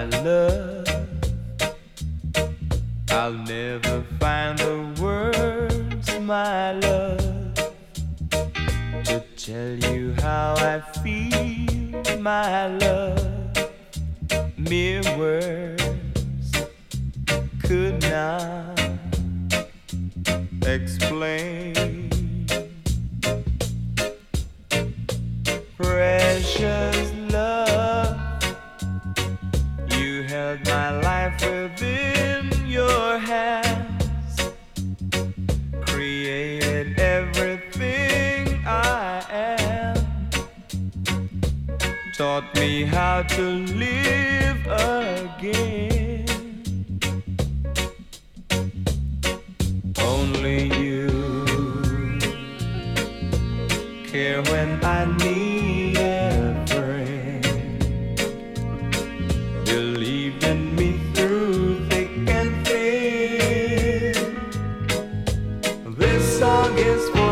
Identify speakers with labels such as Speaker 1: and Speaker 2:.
Speaker 1: my love. I'll never find the words, my love, to tell you how I feel, my love. Mere words could not explain. Precious love, you held my life within your hands, created everything I am, taught me how to live again. Only you care when I need a friend, believed in me through thick and thin. This song is for